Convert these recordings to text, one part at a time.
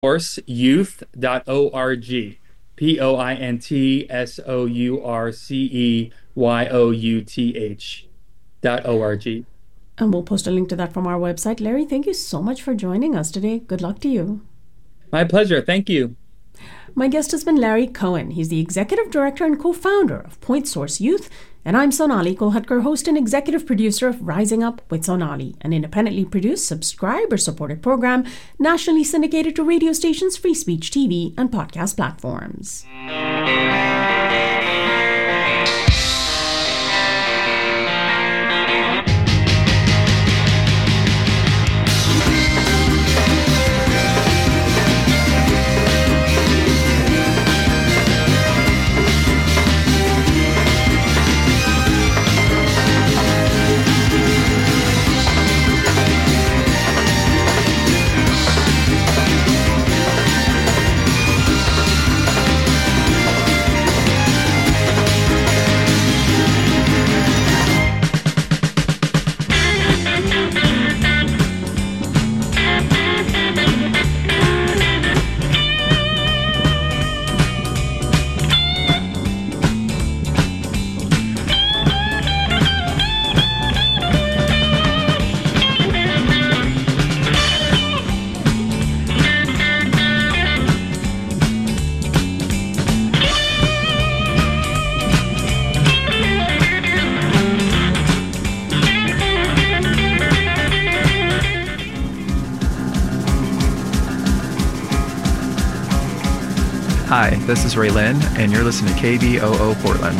pointsourceyouth.org. pointsourceyouth.org. And we'll post a link to that from our website. Larry, thank you so much for joining us today. Good luck to you. My pleasure. Thank you. My guest has been Larry Cohen. He's the executive director and co-founder of Point Source Youth. And I'm Sonali Kolhatkar, host and executive producer of Rising Up with Sonali, an independently produced, subscriber-supported program nationally syndicated to radio stations, free speech TV, and podcast platforms. Hi, this is Ray Lynn, and you're listening to KBOO Portland.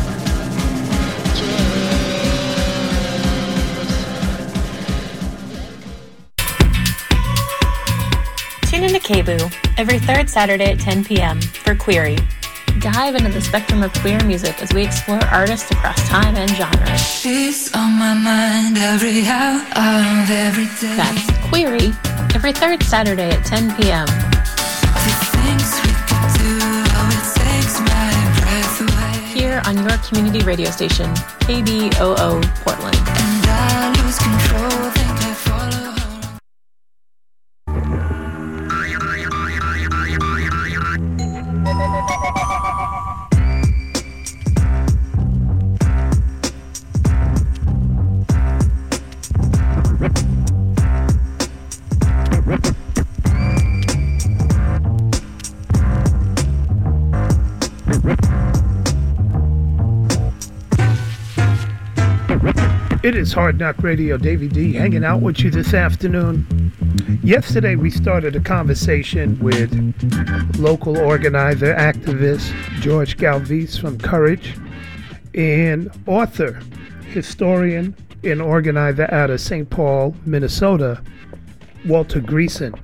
Tune into KBOO every third Saturday at 10 p.m. for Query. Dive into the spectrum of queer music as we explore artists across time and genre. She's on my mind every hour of every day. That's Query every third Saturday at 10 p.m. Here on your community radio station, KBOO Portland. And I lose control, think I follow home. It is Hard Knock Radio, Davey D, hanging out with you this afternoon. Yesterday we started a conversation with local organizer, activist George Galvez from Courage, and author, historian, and organizer out of St. Paul, Minnesota, Walter Greason.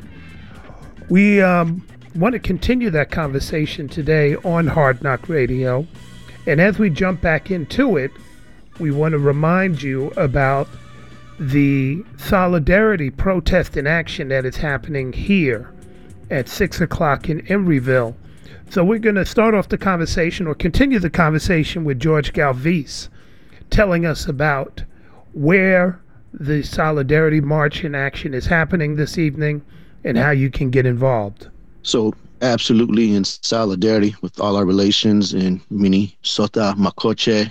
We want to continue that conversation today on Hard Knock Radio, and as we jump back into it, we want to remind you about the solidarity protest in action that is happening here at 6 o'clock in Emeryville. So we're going to start off the conversation or continue the conversation with George Galvez telling us about where the Solidarity March in action is happening this evening and how you can get involved. So absolutely in solidarity with all our relations in Minnesota, Makoche,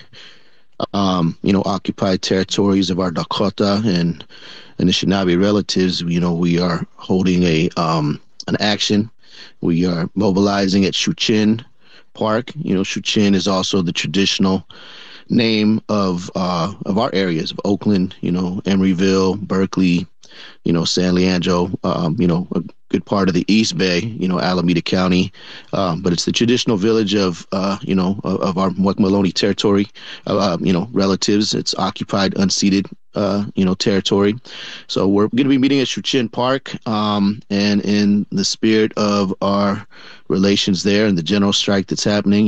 occupied territories of our Dakota and Anishinaabe relatives. We are holding an action. We are mobilizing at Shuchin Park. Shuchin is also the traditional name of our areas of Oakland, Emeryville, Berkeley, San Leandro, a good part of the East Bay, Alameda County, but it's the traditional village of our Muckaloonie territory, relatives. It's occupied, unceded, territory. So we're going to be meeting at Shuchin Park, and in the spirit of our relations there and the general strike that's happening,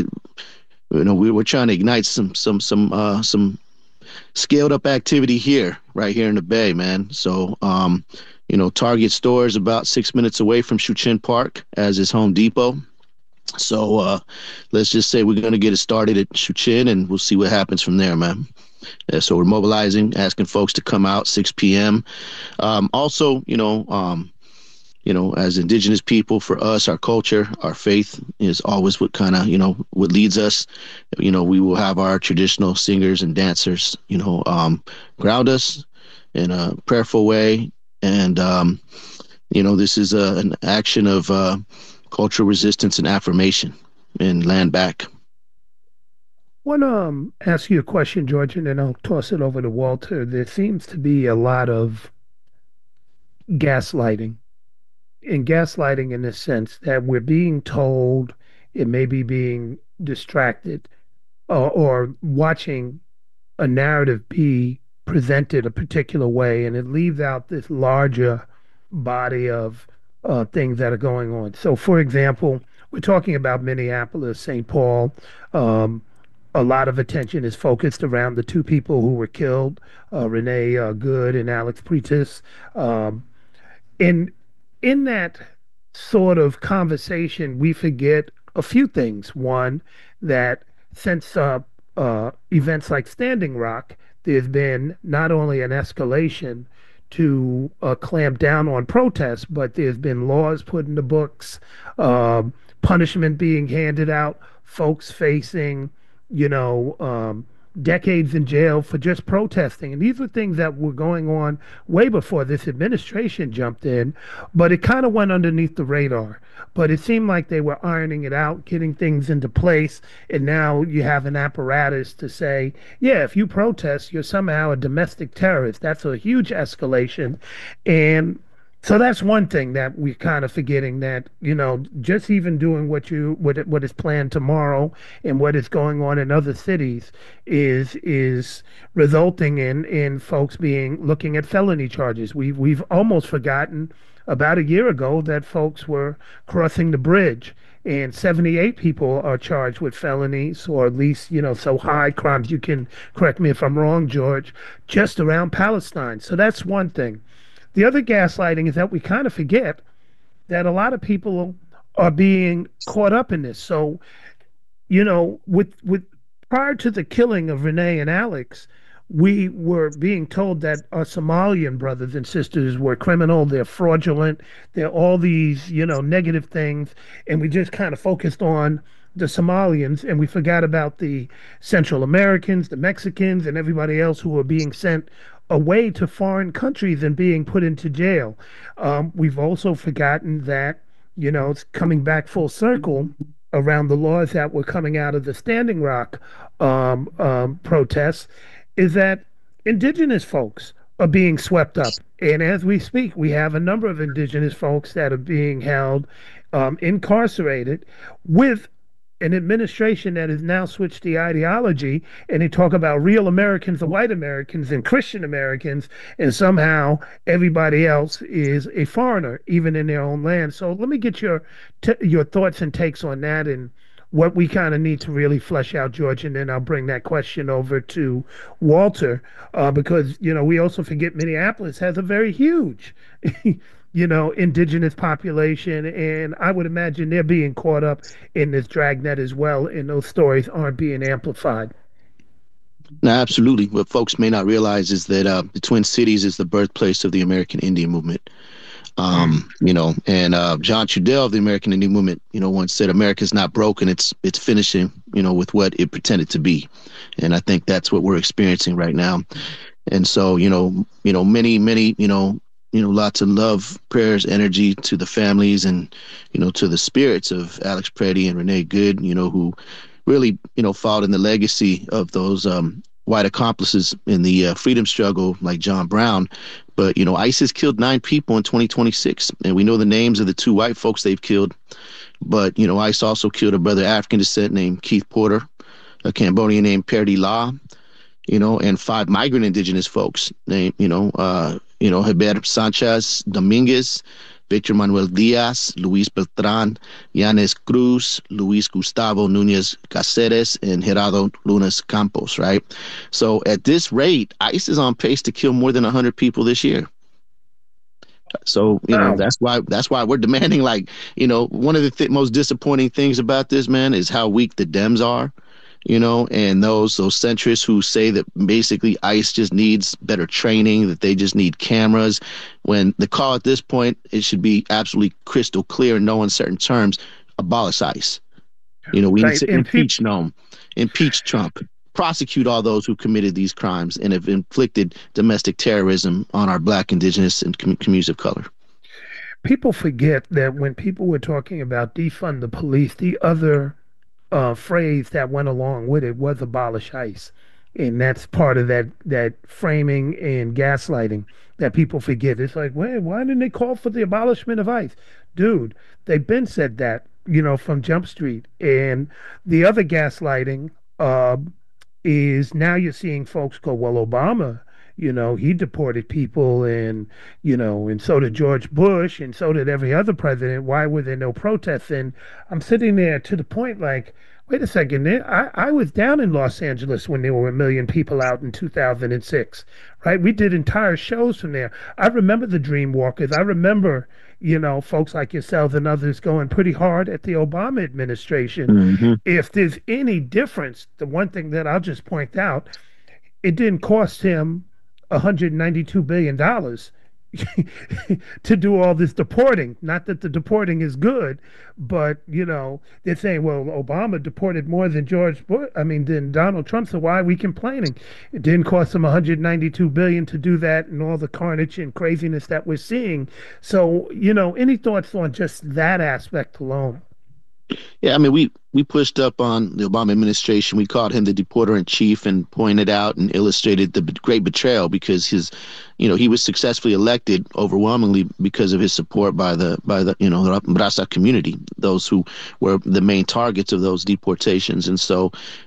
we're trying to ignite some scaled up activity here, right here in the Bay, man. So, Target store is about 6 minutes away from Shuchin Park, as is Home Depot. So let's just say we're going to get it started at Shuchin, and we'll see what happens from there, man. So we're mobilizing, asking folks to come out 6 p.m. Also, as indigenous people, for us, our culture, our faith is always what kind of, what leads us. We will have our traditional singers and dancers, ground us in a prayerful way. And, this is an action of cultural resistance and affirmation and land back. I want to ask you a question, George, and then I'll toss it over to Walter. There seems to be a lot of gaslighting in the sense that we're being told, it may be being distracted or watching a narrative be presented a particular way, and it leaves out this larger body of things that are going on. So, for example, we're talking about Minneapolis, St. Paul. A lot of attention is focused around the two people who were killed, Renee Good and Alex Pretis. In that sort of conversation, we forget a few things. One, that since events like Standing Rock, there's been not only an escalation to clamp down on protests, but there's been laws put in the books, punishment being handed out, folks facing, decades in jail for just protesting. And these were things that were going on way before this administration jumped in, but it kind of went underneath the radar. But it seemed like they were ironing it out, getting things into place. And now you have an apparatus to say, yeah, if you protest, you're somehow a domestic terrorist. That's a huge escalation. And so that's one thing that we're kind of forgetting, that, just even doing what is planned tomorrow and what is going on in other cities is resulting in folks looking at felony charges. We've almost forgotten about a year ago that folks were crossing the bridge, and 78 people are charged with felonies, or at least, so high crimes. You can correct me if I'm wrong, George, just around Palestine. So that's one thing. The other gaslighting is that we kind of forget that a lot of people are being caught up in this. So, with prior to the killing of Renee and Alex, we were being told that our Somalian brothers and sisters were criminal, they're fraudulent, they're all these, negative things. And we just kind of focused on the Somalians, and we forgot about the Central Americans, the Mexicans, and everybody else who were being sent away to foreign countries and being put into jail. We've also forgotten that, it's coming back full circle around the laws that were coming out of the Standing Rock protests, is that indigenous folks are being swept up. And as we speak, we have a number of indigenous folks that are being held incarcerated, with an administration that has now switched the ideology, and they talk about real Americans are white Americans and Christian Americans, and somehow everybody else is a foreigner, even in their own land. So let me get your thoughts and takes on that, and what we kind of need to really flesh out, George, and then I'll bring that question over to Walter, because, we also forget Minneapolis has a very huge indigenous population, and I would imagine they're being caught up in this dragnet as well, and those stories aren't being amplified. No, absolutely. What folks may not realize is that the Twin Cities is the birthplace of the American Indian movement. And John Trudell of the American Indian movement, once said, "America's not broken; it's finishing, with what it pretended to be." And I think that's what we're experiencing right now. And so, many, lots of love, prayers, energy to the families and, to the spirits of Alex Preddy and Renee Good, who really, followed in the legacy of those white accomplices in the freedom struggle, like John Brown. But, ISIS killed 9 people in 2026, and we know the names of the 2 white folks they've killed. But, ICE also killed a brother of African descent named Keith Porter, a Cambodian named Perdi La, and 5 migrant indigenous folks named, Heber Sanchez Dominguez, Victor Manuel Diaz, Luis Beltran, Yanes Cruz, Luis Gustavo Nunez Caceres, and Gerardo Lunas Campos, right? So at this rate, ICE is on pace to kill more than 100 people this year. So, that's why we're demanding, one of the most disappointing things about this, man, is how weak the Dems are. and those centrists who say that basically ICE just needs better training, that they just need cameras, when the call at this point, it should be absolutely crystal clear in no uncertain terms: abolish ICE. We need to impeach Nome, impeach Trump, prosecute all those who committed these crimes and have inflicted domestic terrorism on our Black, Indigenous, and communities of color. People forget that when people were talking about defund the police, the other phrase that went along with it was abolish ICE. And that's part of that framing and gaslighting that people forget. It's like, wait, why didn't they call for the abolishment of ICE? Dude, they've been said that, from Jump Street. And the other gaslighting is now you're seeing folks go, well, Obama, he deported people, and so did George Bush, and so did every other president. Why were there no protests? And I'm sitting there to the point like, wait a second, I was down in Los Angeles when there were 1 million people out in 2006, right? We did entire shows from there. I remember the Dreamwalkers. I remember, folks like yourselves and others going pretty hard at the Obama administration. Mm-hmm. If there's any difference, the one thing that I'll just point out, it didn't cost him $192 billion to do all this deporting. Not that the deporting is good, but they're saying, well, Obama deported more than than Donald Trump, so why are we complaining? It didn't cost him $192 billion to do that, and all the carnage and craziness that we're seeing. So, any thoughts on just that aspect alone? Yeah, we pushed up on the Obama administration. We called him the deporter in chief and pointed out and illustrated the great betrayal, because he was successfully elected overwhelmingly because of his support by the Rasa community, those who were the main targets of those deportations. And so,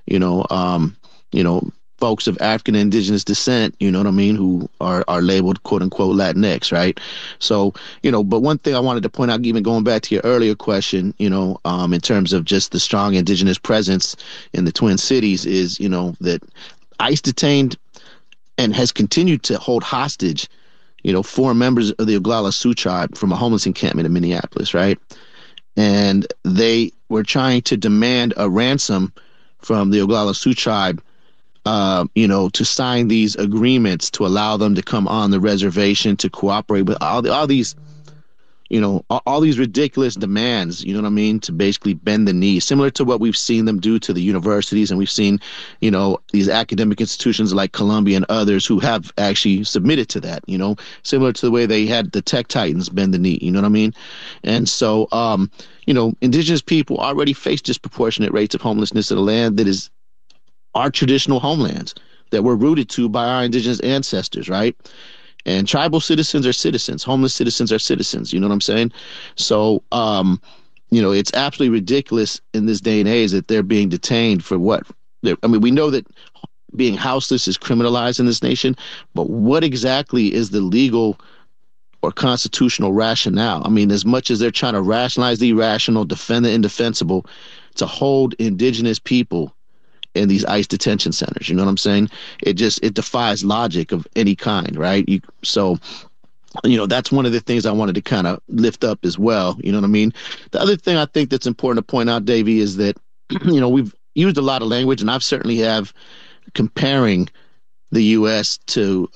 folks of African and indigenous descent, who are labeled quote unquote Latinx, right? So, but one thing I wanted to point out, even going back to your earlier question, in terms of just the strong indigenous presence in the Twin Cities, is, that ICE detained and has continued to hold hostage, 4 members of the Oglala Sioux tribe from a homeless encampment in Minneapolis, right? And they were trying to demand a ransom from the Oglala Sioux tribe, to sign these agreements to allow them to come on the reservation, to cooperate with all these ridiculous demands, to basically bend the knee, similar to what we've seen them do to the universities. And we've seen, these academic institutions like Columbia and others who have actually submitted to that, similar to the way they had the tech titans bend the knee, And so, indigenous people already face disproportionate rates of homelessness in a land that is our traditional homelands that were rooted to by our indigenous ancestors, right? And tribal citizens are citizens. Homeless citizens are citizens. You know what I'm saying? So, it's absolutely ridiculous in this day and age that they're being detained for what? We know that being houseless is criminalized in this nation, but what exactly is the legal or constitutional rationale? As much as they're trying to rationalize the irrational, defend the indefensible, to hold indigenous people in these ICE detention centers, you know what I'm saying? It defies logic of any kind, right? So that's one of the things I wanted to kind of lift up as well. You know what I mean? The other thing I think that's important to point out, Davey, is that, we've used a lot of language, and I've certainly have comparing the U.S. to,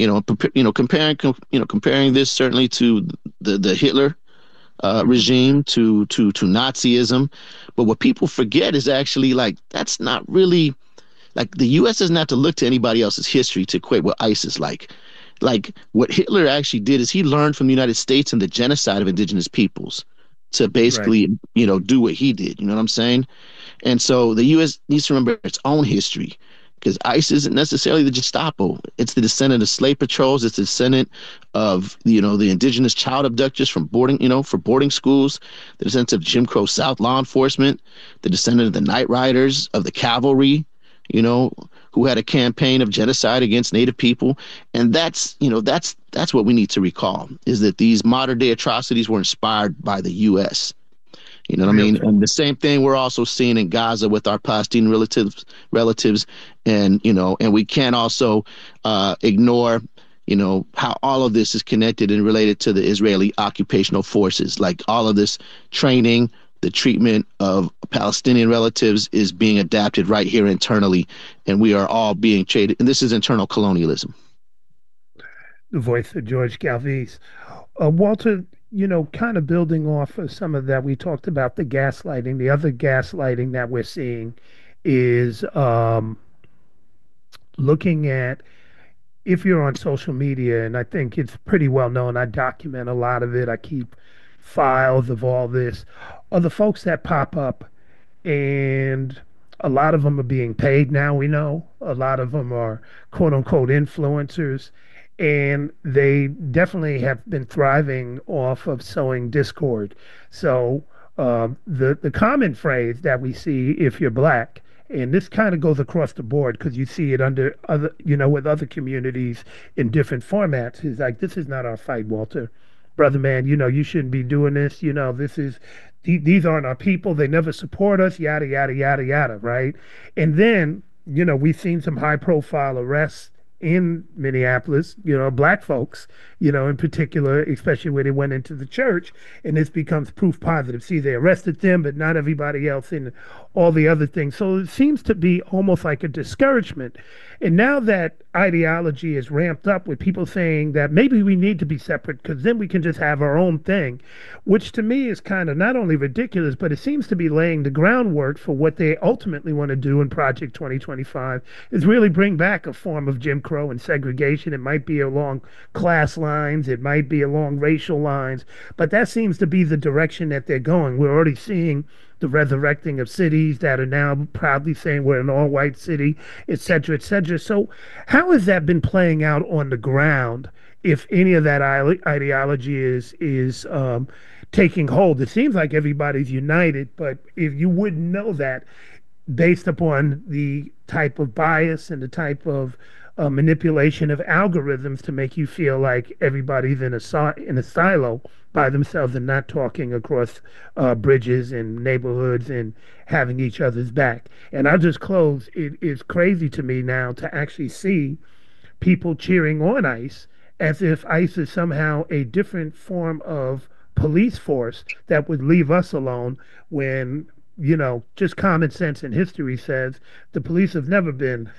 comparing this certainly to the Hitler regime, to Nazism. But what people forget is actually, that's not really, the U.S. doesn't have to look to anybody else's history to equate what ICE is like. What Hitler actually did is he learned from the United States and the genocide of indigenous peoples to basically, right, do what he did. You know what I'm saying? And so the U.S. needs to remember its own history, because ICE isn't necessarily the Gestapo. It's the descendant of slave patrols. It's the descendant of, the indigenous child abductors from boarding schools, the descendant of Jim Crow South law enforcement, the descendant of the Night Riders, of the cavalry, who had a campaign of genocide against Native people. And that's what we need to recall, is that these modern day atrocities were inspired by the U.S. You know what I mean? And the same thing we're also seeing in Gaza with our Palestinian relatives, and we can't also ignore, how all of this is connected and related to the Israeli occupational forces, like all of this training, the treatment of Palestinian relatives is being adapted right here internally, and we are all being traded. And this is internal colonialism. The voice of George Galvez. Walter, kind of building off of some of that, we talked about the gaslighting. The other gaslighting that we're seeing is looking at, if you're on social media, and I think it's pretty well known, I document a lot of it, I keep files of all this, are the folks that pop up, and a lot of them are being paid now, we know. A lot of them are quote unquote influencers, and they definitely have been thriving off of sowing discord. So the common phrase that we see, if you're black, and this kind of goes across the board because you see it under other, with other communities in different formats, is like, this is not our fight, Walter. Brother man, you shouldn't be doing this. These aren't our people. They never support us, yada, yada, yada, yada, right? And then, we've seen some high profile arrests in Minneapolis, black folks, in particular, especially where they went into the church, and this becomes proof positive. See, they arrested them, but not everybody else, and all the other things. So it seems to be almost like a discouragement. And now that ideology is ramped up with people saying that maybe we need to be separate because then we can just have our own thing, which to me is kind of not only ridiculous, but it seems to be laying the groundwork for what they ultimately want to do in Project 2025, is really bring back a form of Jim Crow and segregation. It might be along class lines, it might be along racial lines, but that seems to be the direction that they're going. We're already seeing the resurrecting of cities that are now proudly saying we're an all-white city, et cetera, et cetera. So how has that been playing out on the ground, if any of that ideology is taking hold? It seems like everybody's united, but if you wouldn't know that based upon the type of bias and the type of manipulation of algorithms to make you feel like everybody's in a silo by themselves and not talking across bridges and neighborhoods and having each other's back. And I'll just close. It is crazy to me now to actually see people cheering on ICE as if ICE is somehow a different form of police force that would leave us alone, when, just common sense and history says the police have never been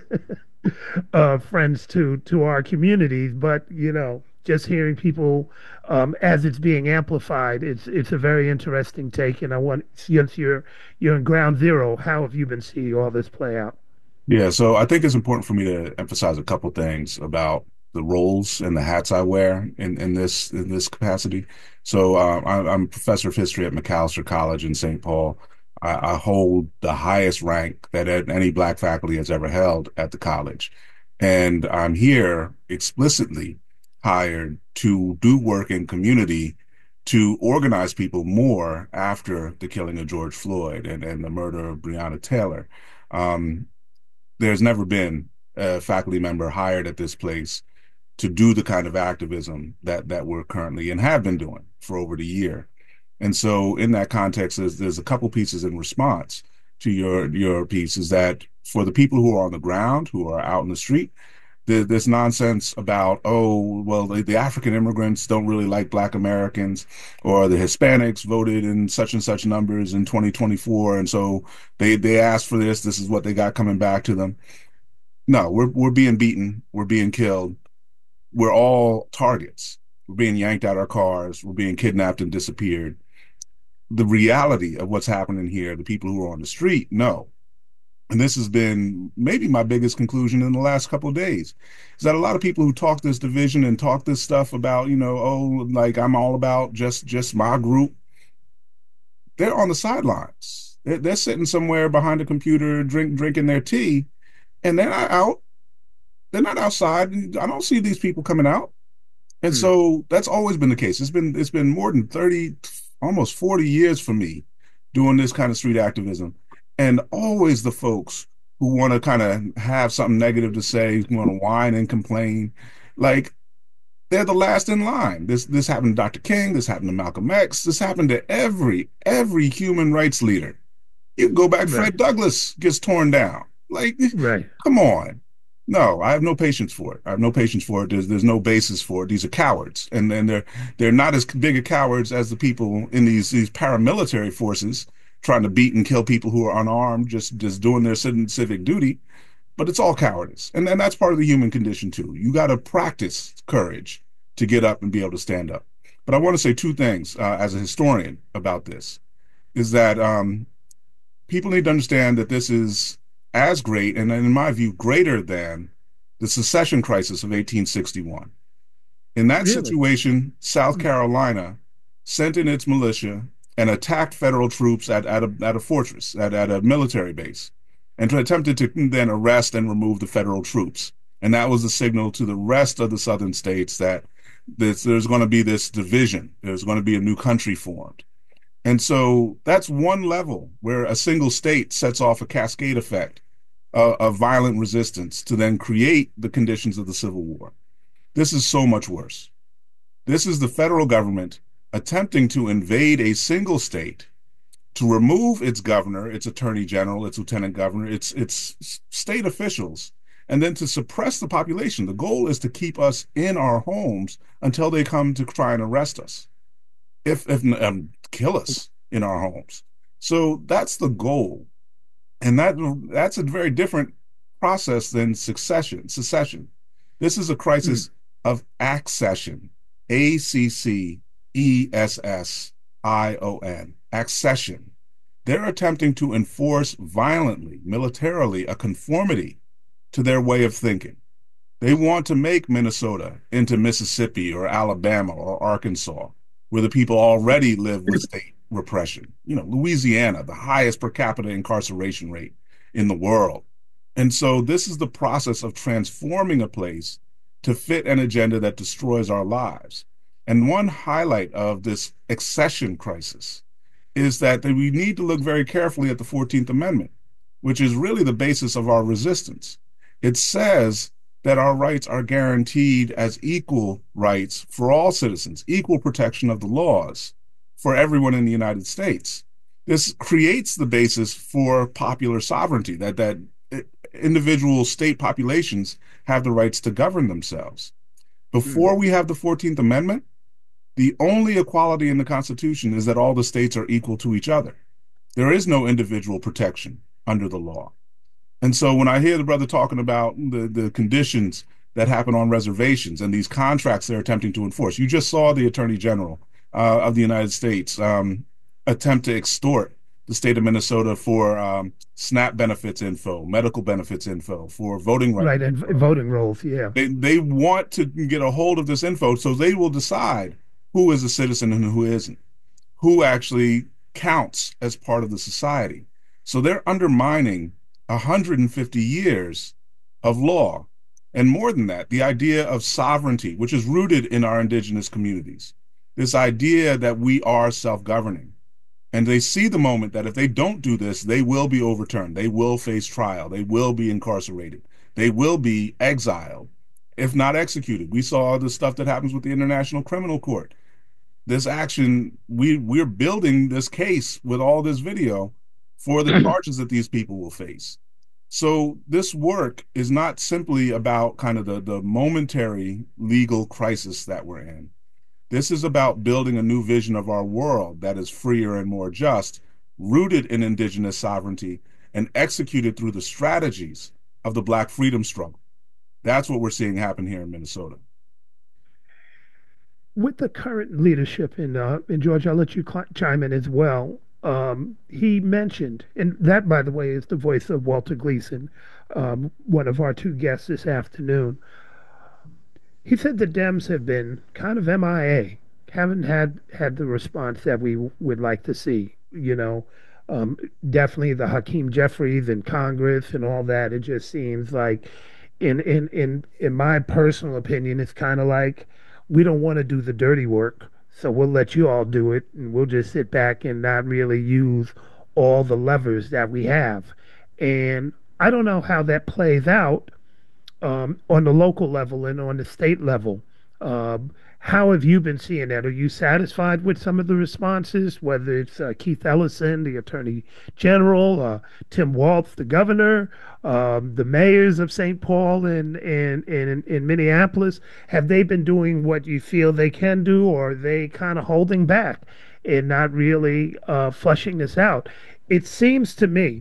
friends to our communities. But just hearing people as it's being amplified, it's a very interesting take. And I want, since you're in ground zero, how have you been seeing all this play out? Yeah, so I think it's important for me to emphasize a couple things about the roles and the hats I wear in this capacity. So I'm a professor of history at Macalester College in St. Paul. I hold the highest rank that any Black faculty has ever held at the college. And I'm here explicitly hired to do work in community to organize people more after the killing of George Floyd and the murder of Breonna Taylor. There's never been a faculty member hired at this place to do the kind of activism that we're currently and have been doing for over the year. And so in that context, there's a couple pieces in response to your piece, is that for the people who are on the ground, who are out in the street, this nonsense about, oh, well, the African immigrants don't really like Black Americans, or the Hispanics voted in such and such numbers in 2024, and so they asked for this is what they got coming back to them. No, we're being beaten, we're being killed, we're all targets. We're being yanked out our cars, we're being kidnapped and disappeared. The reality of what's happening here, the people who are on the street know. And this has been maybe my biggest conclusion in the last couple of days, is that a lot of people who talk this division and talk this stuff about, like I'm all about just my group, they're on the sidelines. They're sitting somewhere behind a computer, drinking their tea, and they're not out. They're not outside. I don't see these people coming out. And so that's always been the case. It's been more than 30, almost 40 years for me doing this kind of street activism. And always the folks who want to kind of have something negative to say, who want to whine and complain, like they're the last in line. This happened to Dr. King, this happened to Malcolm X, this happened to every human rights leader. You can go back, Fred Douglass gets torn down. Like, come on. No, I have no patience for it. I have no patience for it. There's no basis for it. These are cowards, and they're not as big a cowards as the people in these paramilitary forces trying to beat and kill people who are unarmed, just doing their civic duty. But it's all cowardice, and then that's part of the human condition too. You got to practice courage to get up and be able to stand up. But I want to say two things as a historian about this: is that people need to understand that this is as great, and in my view, greater than the secession crisis of 1861. In that Really? situation, South Carolina sent in its militia and attacked federal troops at a fortress, at a military base, and attempted to then arrest and remove the federal troops. And that was the signal to the rest of the southern states that there's going to be this division. There's going to be a new country formed. And so that's one level where a single state sets off a cascade effect of violent resistance to then create the conditions of the Civil War. This is so much worse. This is the federal government attempting to invade a single state, to remove its governor, its attorney general, its lieutenant governor, its state officials, and then to suppress the population. The goal is to keep us in our homes until they come to try and arrest us, if kill us in our homes. So that's the goal, and that's a very different process than secession. This is a crisis of accession, accession, accession. They're attempting to enforce violently, militarily, a conformity to their way of thinking. They want to make Minnesota into Mississippi or Alabama or Arkansas, where the people already live with state repression. Louisiana, the highest per capita incarceration rate in the world. And so this is the process of transforming a place to fit an agenda that destroys our lives. And one highlight of this accession crisis is that we need to look very carefully at the 14th Amendment, which is really the basis of our resistance. It says that our rights are guaranteed as equal rights for all citizens, equal protection of the laws for everyone in the United States. This creates the basis for popular sovereignty, that individual state populations have the rights to govern themselves. Before we have the 14th Amendment, the only equality in the Constitution is that all the states are equal to each other. There is no individual protection under the law. And so when I hear the brother talking about the conditions that happen on reservations and these contracts they're attempting to enforce, you just saw the Attorney General of the United States attempt to extort the state of Minnesota for SNAP benefits info, medical benefits info, for voting rights. Right, and voting rolls, yeah. They want to get a hold of this info so they will decide who is a citizen and who isn't, who actually counts as part of the society. So they're undermining 150 years of law. And more than that, the idea of sovereignty, which is rooted in our indigenous communities, this idea that we are self-governing. And they see the moment that if they don't do this, they will be overturned. They will face trial. They will be incarcerated. They will be exiled, if not executed. We saw the stuff that happens with the International Criminal Court. This action, we're building this case with all this video for the charges that these people will face. So this work is not simply about kind of the momentary legal crisis that we're in. This is about building a new vision of our world that is freer and more just, rooted in indigenous sovereignty, and executed through the strategies of the Black freedom struggle. That's what we're seeing happen here in Minnesota. With the current leadership in Georgia, I'll let you chime in as well. He mentioned, and that, by the way, is the voice of Walter Gleason, one of our two guests this afternoon. He said the Dems have been kind of MIA, haven't had the response that we would like to see. Definitely the Hakeem Jeffries in Congress and all that. It just seems like, in my personal opinion, it's kind of like we don't want to do the dirty work, so we'll let you all do it, and we'll just sit back and not really use all the levers that we have. And I don't know how that plays out on the local level and on the state level. How have you been seeing that? Are you satisfied with some of the responses, whether it's Keith Ellison, the Attorney General, Tim Walz, the governor, the mayors of St. Paul and in Minneapolis? Have they been doing what you feel they can do, or are they kind of holding back and not really flushing this out? It seems to me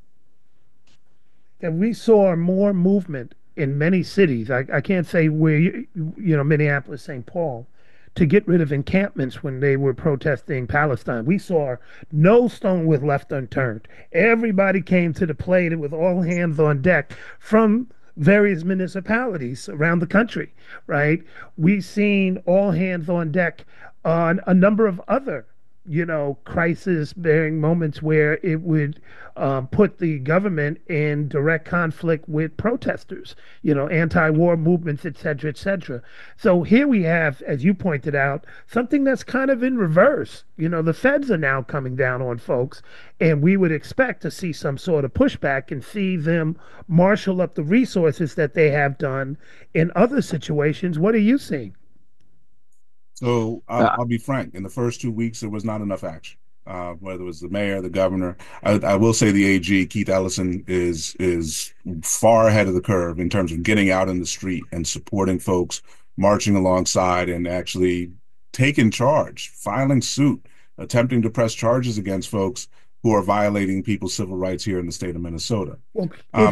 that we saw more movement in many cities. I can't say where Minneapolis, St. Paul, to get rid of encampments when they were protesting Palestine. We saw no stone was left unturned. Everybody came to the plate with all hands on deck from various municipalities around the country, right? We've seen all hands on deck on a number of other crisis bearing moments where it would put the government in direct conflict with protesters, anti-war movements, et cetera, et cetera. So here we have, as you pointed out, something that's kind of in reverse. The feds are now coming down on folks, and we would expect to see some sort of pushback and see them marshal up the resources that they have done in other situations. What are you seeing? So I'll be frank. In the first 2 weeks, there was not enough action. Whether it was the mayor, the governor, I will say the AG, Keith Ellison, is far ahead of the curve in terms of getting out in the street and supporting folks, marching alongside, and actually taking charge, filing suit, attempting to press charges against folks who are violating people's civil rights here in the state of Minnesota. Well,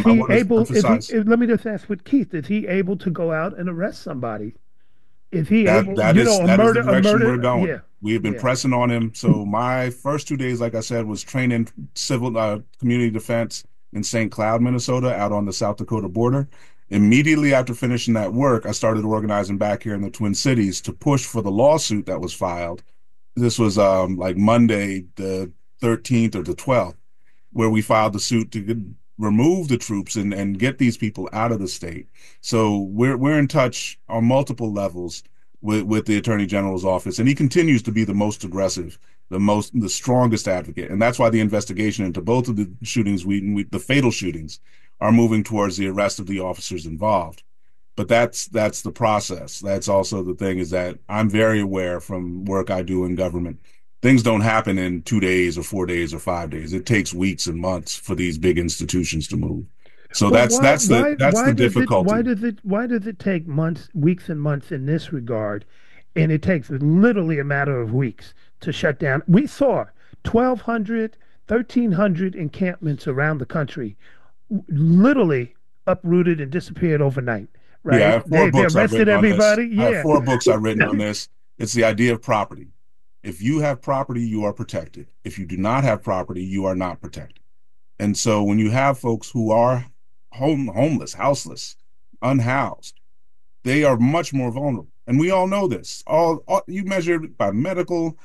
let me just ask with Keith, is he able to go out and arrest somebody? Is he able? That is the direction we're going. Yeah. We have been pressing on him. So my first 2 days, like I said, was training civil community defense in St. Cloud, Minnesota, out on the South Dakota border. Immediately after finishing that work, I started organizing back here in the Twin Cities to push for the lawsuit that was filed. This was like Monday, the 13th or the 12th, where we filed the suit to remove the troops and get these people out of the state. So we're in touch on multiple levels with the Attorney General's office, and he continues to be the most aggressive, the strongest advocate, and that's why the investigation into both of the shootings, the fatal shootings, are moving towards the arrest of the officers involved. But that's the process. That's also the thing, is that I'm very aware from work I do in government. Things don't happen in 2 days or 4 days or 5 days. It takes weeks and months for these big institutions to move. So that's the difficulty. Why does it take weeks and months in this regard, and it takes literally a matter of weeks to shut down? We saw 1,200, 1,300 encampments around the country literally uprooted and disappeared overnight. Right? Yeah, they arrested everybody. I have 4 books I've written on this. It's the idea of property. If you have property, you are protected. If you do not have property, you are not protected. And so when you have folks who are homeless, houseless, unhoused, they are much more vulnerable. And we all know this. All you measure it by medical,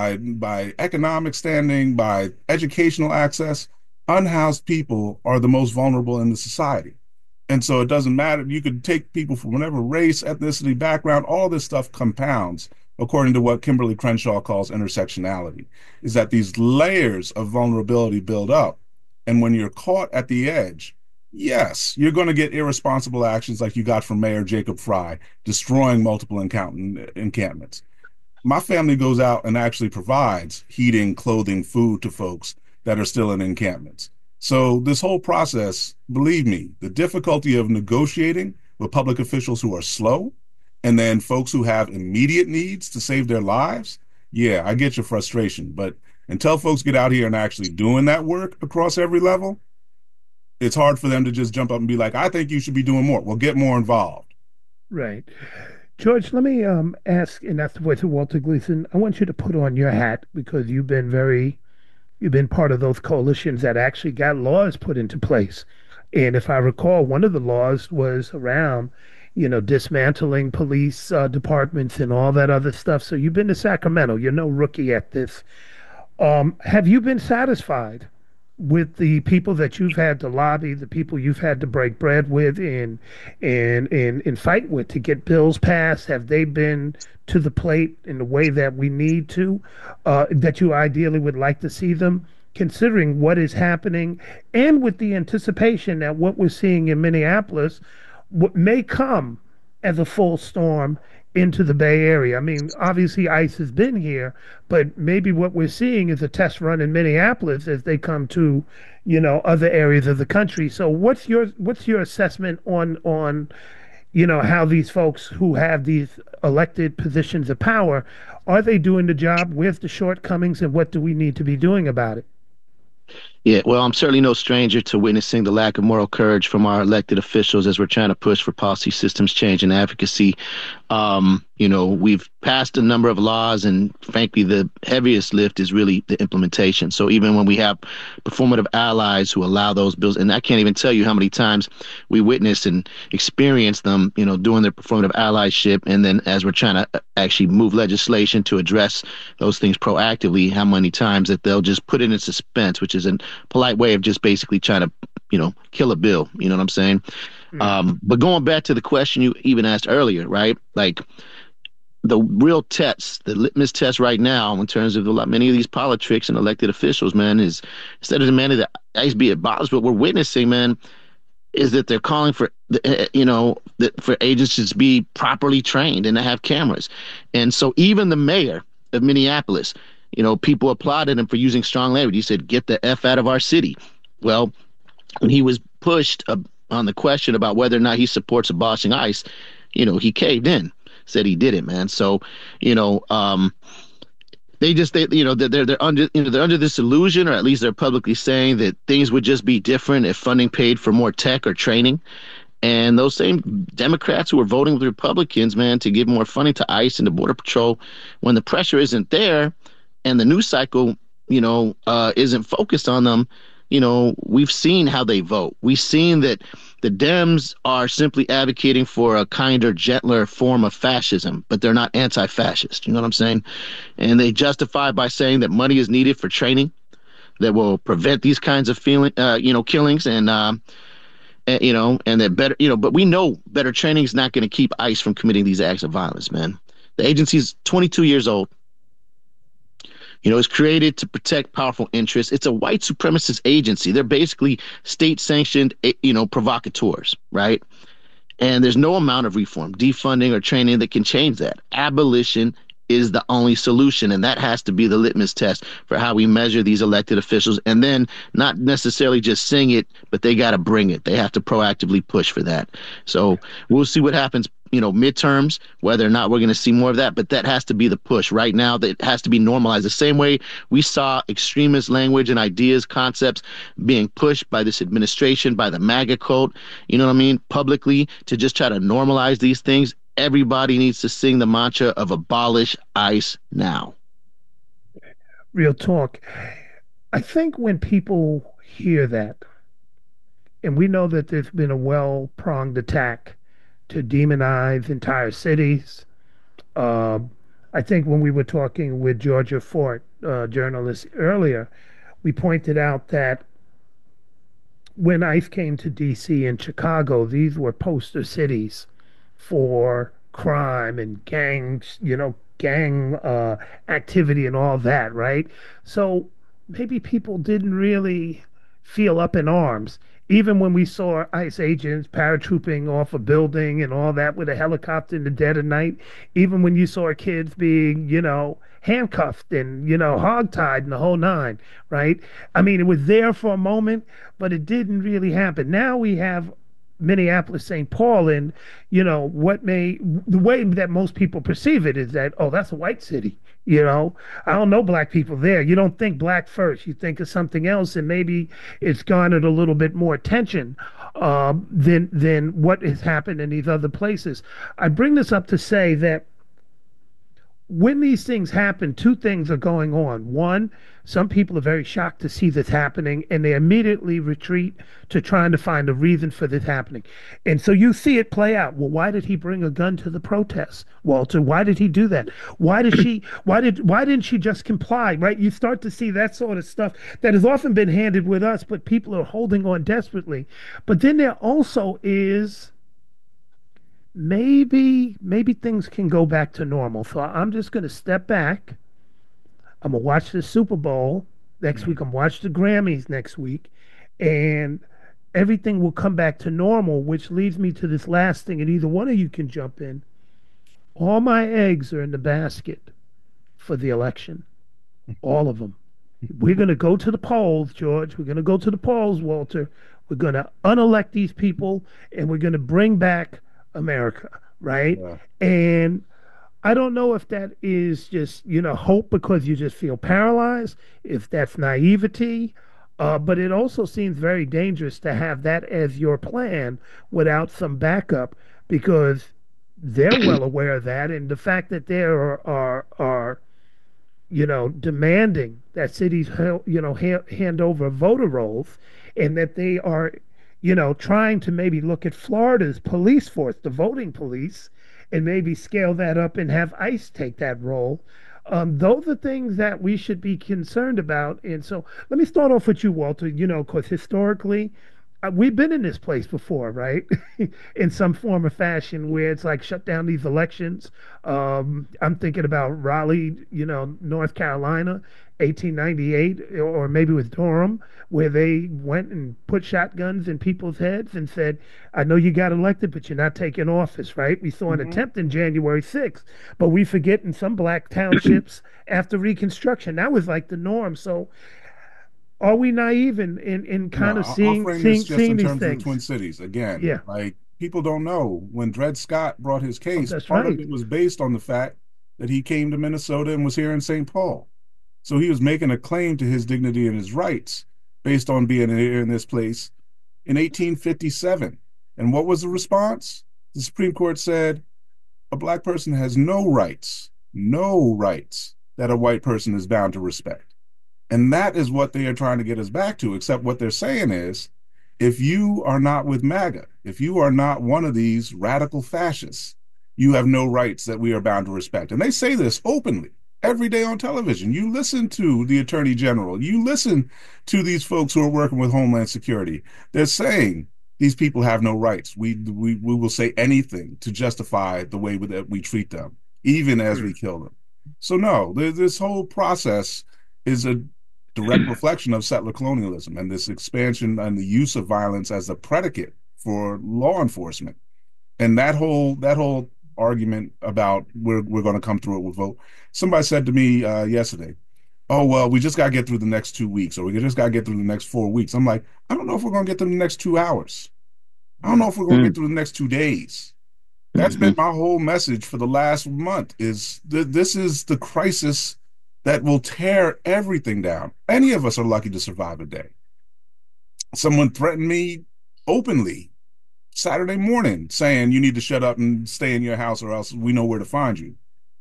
by economic standing, by educational access. Unhoused people are the most vulnerable in the society. And so it doesn't matter. You could take people from whatever race, ethnicity, background, all this stuff compounds, according to what Kimberly Crenshaw calls intersectionality, is that these layers of vulnerability build up. And when you're caught at the edge, yes, you're going to get irresponsible actions like you got from Mayor Jacob Frey, destroying multiple encampments. My family goes out and actually provides heating, clothing, food to folks that are still in encampments. So this whole process, believe me, the difficulty of negotiating with public officials who are slow, and then folks who have immediate needs to save their lives, yeah, I get your frustration. But until folks get out here and actually doing that work across every level, it's hard for them to just jump up and be like, I think you should be doing more. Well, get more involved. Right. George, let me ask, and that's the voice of Walter Gleason, I want you to put on your hat, because you've been part of those coalitions that actually got laws put into place. And if I recall, one of the laws was around dismantling police departments and all that other stuff. So you've been to Sacramento. You're no rookie at this. Have you been satisfied with the people that you've had to lobby, the people you've had to break bread with and fight with to get bills passed? Have they been to the plate in the way that we need to, that you ideally would like to see them, considering what is happening and with the anticipation that what we're seeing in Minneapolis may come as a full storm into the Bay Area? I mean, obviously ICE has been here, but maybe what we're seeing is a test run in Minneapolis as they come to, other areas of the country. So what's your assessment on how these folks who have these elected positions of power, are they doing the job? Where's the shortcomings and what do we need to be doing about it? Yeah, well, I'm certainly no stranger to witnessing the lack of moral courage from our elected officials as we're trying to push for policy systems change and advocacy. We've passed a number of laws, and frankly, the heaviest lift is really the implementation. So even when we have performative allies who allow those bills, and I can't even tell you how many times we witness and experience them, doing their performative allyship, and then as we're trying to actually move legislation to address those things proactively, how many times that they'll just put it in suspense, which is a polite way of just basically trying to, kill a bill. You know what I'm saying? But going back to the question you even asked earlier, right? Like the real test, the litmus test right now in terms of many of these politics and elected officials, man, is instead of demanding that ICE be abolished, what we're witnessing, man, is that they're calling for, for agencies to be properly trained and to have cameras. And so even the mayor of Minneapolis, people applauded him for using strong language. He said, "Get the F out of our city." Well, when he was pushed on the question about whether or not he supports abolishing ICE, he caved in, said he did it, man. So, they're under this illusion, or at least they're publicly saying that things would just be different if funding paid for more tech or training. And those same Democrats who are voting with Republicans, man, to give more funding to ICE and the Border Patrol, when the pressure isn't there and the news cycle, isn't focused on them, we've seen how they vote. We've seen that the Dems are simply advocating for a kinder, gentler form of fascism, but they're not anti-fascist. You know what I'm saying? And they justify by saying that money is needed for training that will prevent these kinds of killings and that better, but we know better training is not going to keep ICE from committing these acts of violence, man. The agency's 22 years old. It's created to protect powerful interests. It's a white supremacist agency. They're basically state-sanctioned, provocateurs, right? And there's no amount of reform, defunding, or training that can change that. Abolition is the only solution, and that has to be the litmus test for how we measure these elected officials. And then not necessarily just sing it, but they got to bring it. They have to proactively push for that. So we'll see what happens, midterms, whether or not we're going to see more of that, but that has to be the push right now. That has to be normalized the same way we saw extremist language and ideas, concepts being pushed by this administration, by the MAGA cult, publicly, to just try to normalize these things. Everybody needs to sing the mantra of abolish ICE now. Real talk. I think when people hear that, and we know that there's been a well-pronged attack to demonize entire cities. I think when we were talking with Georgia Fort, journalist earlier, we pointed out that when ICE came to D.C. and Chicago, these were poster cities for crime and gangs, gang activity and all that, right? So maybe people didn't really feel up in arms. Even when we saw ICE agents paratrooping off a building and all that with a helicopter in the dead of night, even when you saw kids being, handcuffed and, hogtied and the whole nine, right? I mean, it was there for a moment, but it didn't really happen. Now we have Minneapolis, St. Paul, and the way that most people perceive it is that, oh, that's a white city. I don't know black people there. You don't think black first. You think of something else, and maybe it's garnered a little bit more attention than what has happened in these other places. I bring this up to say that when these things happen, two things are going on. One, some people are very shocked to see this happening, and they immediately retreat to trying to find a reason for this happening. And so you see it play out. Well, why did he bring a gun to the protests, Walter? Why did he do that? Why didn't she just comply, right? You start to see that sort of stuff that has often been handed with us, but people are holding on desperately. But then there also is maybe things can go back to normal. So I'm just going to step back. I'm going to watch the Super Bowl next week. I'm going to watch the Grammys next week. And everything will come back to normal, which leads me to this last thing. And either one of you can jump in. All my eggs are in the basket for the election. All of them. We're going to go to the polls, George. We're going to go to the polls, Walter. We're going to unelect these people and we're going to bring back America, right? Yeah. And I don't know if that is just, hope because you just feel paralyzed, if that's naivety, but it also seems very dangerous to have that as your plan without some backup because they're well aware of that. And the fact that there are demanding that cities, hand over voter rolls and that they are, trying to maybe look at Florida's police force, the voting police, and maybe scale that up and have ICE take that role. Those are things that we should be concerned about. And so let me start off with you, Walter, because historically, we've been in this place before, right? In some form or fashion, where it's like shut down these elections. I'm thinking about Raleigh, North Carolina, 1898, or maybe with Durham, where they went and put shotguns in people's heads and said, "I know you got elected, but you're not taking office." Right? We saw an attempt in January 6th, but we forget in some black townships after Reconstruction that was like the norm. So are we naive in kind of I'll seeing frame this just in these terms of the things? Twin Cities again. Yeah. Like people don't know when Dred Scott brought his case, that's part right. of it was based on the fact that he came to Minnesota and was here in St. Paul. So he was making a claim to his dignity and his rights based on being here in this place in 1857. And what was the response? The Supreme Court said a black person has no rights that a white person is bound to respect. And that is what they are trying to get us back to, except what they're saying is, if you are not with MAGA, if you are not one of these radical fascists, you have no rights that we are bound to respect. And they say this openly every day on television. You listen to the Attorney General, you listen to these folks who are working with Homeland Security. They're saying these people have no rights. We will say anything to justify the way that we treat them, even as we kill them. So no, this whole process is a direct reflection of settler colonialism and this expansion and the use of violence as a predicate for law enforcement. And that whole argument about we're going to come through it with vote. Somebody said to me yesterday, "Oh, well, we just got to get through the next 2 weeks, or we just got to get through the next 4 weeks." I'm like, I don't know if we're going to get through the next 2 hours. I don't know if we're going to get through the next 2 days. That's been my whole message for the last month is this is the crisis that will tear everything down. Any of us are lucky to survive a day. Someone threatened me openly Saturday morning saying you need to shut up and stay in your house or else we know where to find you.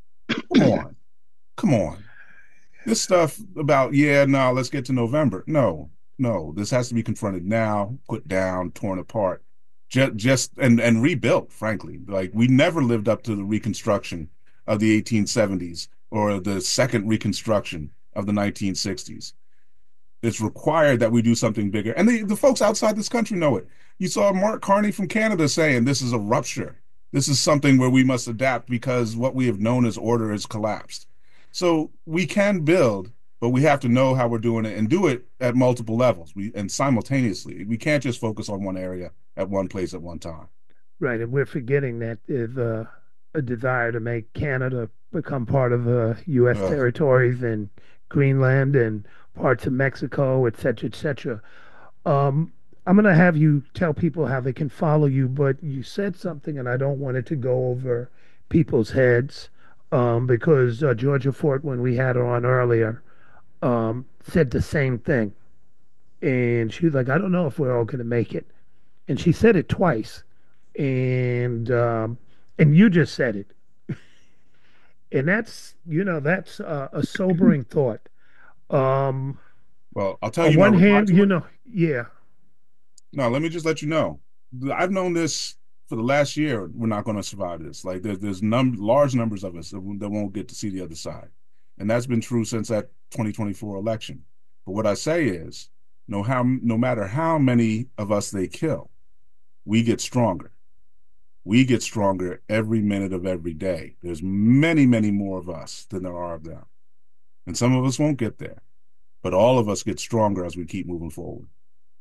Come on. This stuff about, let's get to November. No, this has to be confronted now, put down, torn apart, just and rebuilt, frankly. Like we never lived up to the Reconstruction of the 1870s or the second Reconstruction of the 1960s. It's required that we do something bigger. And the folks outside this country know it. You saw Mark Carney from Canada saying this is a rupture. This is something where we must adapt because what we have known as order has collapsed. So we can build, but we have to know how we're doing it and do it at multiple levels and simultaneously. We can't just focus on one area at one place at one time. Right. And we're forgetting that there's a desire to make Canada become part of U.S. territories and Greenland and parts of Mexico, et cetera, et cetera. I'm going to have you tell people how they can follow you, but you said something, and I don't want it to go over people's heads because Georgia Fort, when we had her on earlier, said the same thing. And she was like, I don't know if we're all going to make it. And she said it twice. And you just said it. And that's a sobering thought. Well, I'll tell you. On one hand, yeah. No, let me just let you know. I've known this for the last year. We're not going to survive this. Like there's large numbers of us that won't get to see the other side, and that's been true since that 2024 election. But what I say is, no matter how many of us they kill, we get stronger. We get stronger every minute of every day. There's many, many more of us than there are of them. And some of us won't get there, but all of us get stronger as we keep moving forward.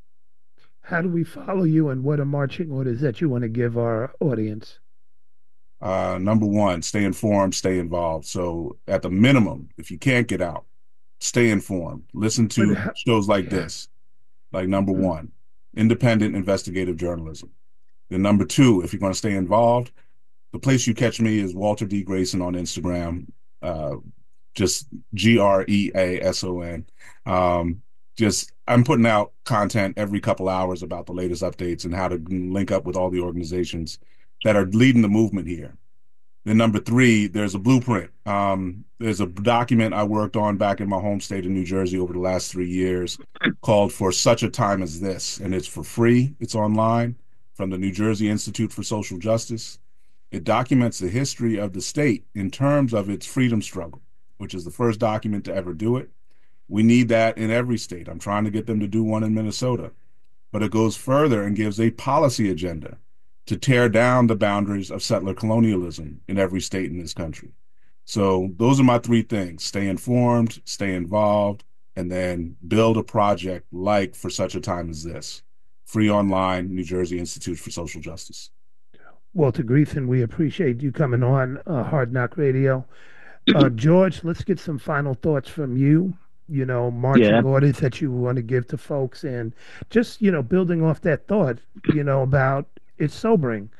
How do we follow you, and what are marching orders that you want to give our audience? Number one, stay informed, stay involved. So at the minimum, if you can't get out, stay informed. Listen to shows like this, like number one, independent investigative journalism. Then number two, if you're going to stay involved, the place you catch me is Walter D. Grayson on Instagram, just GREASON. I'm putting out content every couple hours about the latest updates and how to link up with all the organizations that are leading the movement here. Then number three, there's a blueprint. There's a document I worked on back in my home state of New Jersey over the last 3 years called For Such a Time as This, and it's for free. It's online from the New Jersey Institute for Social Justice. It documents the history of the state in terms of its freedom struggle, which is the first document to ever do it. We need that in every state. I'm trying to get them to do one in Minnesota. But it goes further and gives a policy agenda to tear down the boundaries of settler colonialism in every state in this country. So those are my three things: stay informed, stay involved, and then build a project like For Such a Time as This. Free online, New Jersey Institute for Social Justice. Walter Greason, we appreciate you coming on Hard Knock Radio. George, let's get some final thoughts from you. Marching orders that you want to give to folks, and just, building off that thought, about it's sobering.